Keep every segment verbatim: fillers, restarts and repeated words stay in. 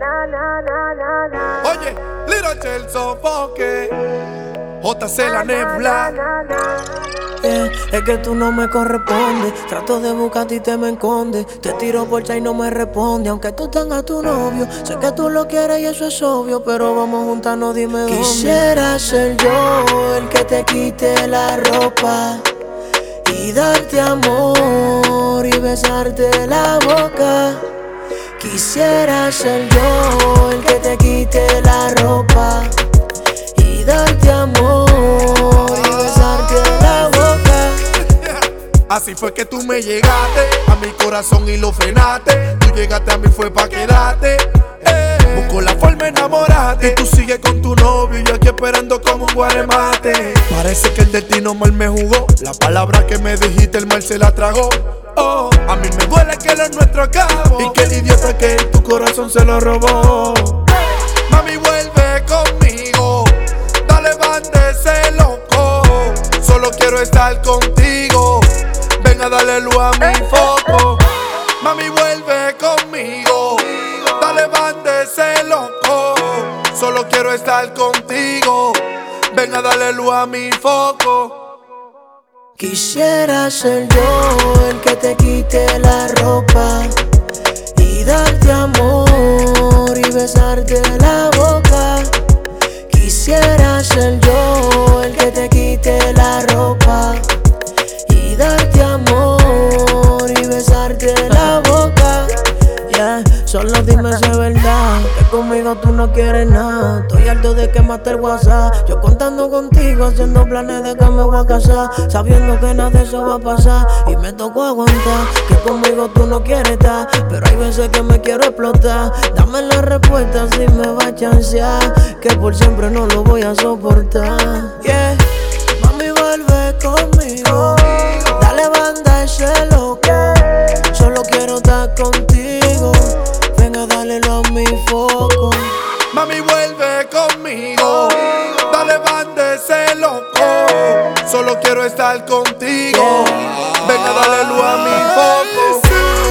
Oye, Little Chel Sofoque, J C la Nebula. Yeah, es que tú no me correspondes. Trato de buscarte y te me escondes. Te tiro por chat y no me responde. Aunque tú tengas tu novio, sé que tú lo quieres y eso es obvio. Pero vamos a juntarnos, dime dónde. Quisiera ser yo el que te quite la ropa y darte amor y besarte la boca. Quisiera ser yo el que te quite la ropa y darte amor y besarte la boca. Así fue que tú me llegaste a mi corazón y lo frenaste. Tú llegaste a mí fue pa' quedarte. eh. Busco la forma de enamorarte y tú sigues con tu novio y yo aquí esperando como un guaremate. Parece que el destino mal me jugó. La palabra que me dijiste el mal se la tragó. Oh, a mí me duele que lo nuestro acabó y que el idiota que en tu corazón se lo robó. Mami, vuelve conmigo, dale, banda ese loco. Solo quiero estar contigo, ven a darle luz a mi foco. Mami, vuelve conmigo, dale, banda ese loco. Solo quiero estar contigo, ven a darle luz a mi foco. Quisiera ser yo el que te quite la ropa y darte amor y besarte la boca. Quisiera ser yo el que te quite la ropa y darte amor y besarte la boca. Yeah, solo dime si es verdad que conmigo tú no quieres nada. Estoy harto de quemarte el WhatsApp, yo contando contigo, haciendo planes de que me voy a casar, sabiendo que nada de eso va a pasar. Y me tocó aguantar que conmigo tú no quieres estar, pero hay veces que me quiero explotar. Dame la respuesta si me va a chancear, que por siempre no lo voy a soportar. Yeah, mami, vuelve conmigo, dale, banda ese loco. Solo quiero estar contigo, ven a darle a mi foco. Mami, vuelve conmigo, dale, banda ese loco. Solo quiero estar contigo, Yeah. ven a darle luz a mi foco.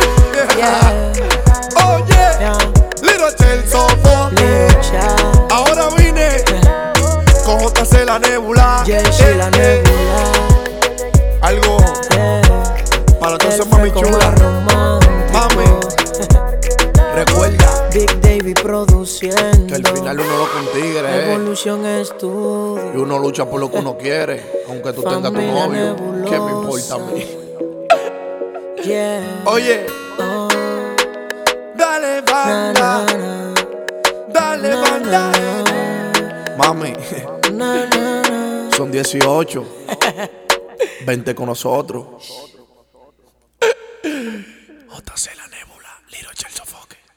Yeah. Oye, Yeah. Little Chel Sofoque. Lucha, Ahora vine con J C la Nebula. Jesse la Eh, eh, Nebula. Algo Yeah. para todas esas El mami fresco chulas. más romántico. Mami, recuerda Big Davey produciendo, que al final uno lo con tigre, eh. Evolution Y Studio. uno lucha por lo que uno quiere, aunque tú tengas tu Familia novio. ¿Qué me nebulosa. importa a mí? Yeah. Oye, Oh, dale, na, banda, na, na, dale, na, banda. na, Mami, na, na, na. son dieciocho. Vente con nosotros. J C la Nebula, Little Chel Sofoque.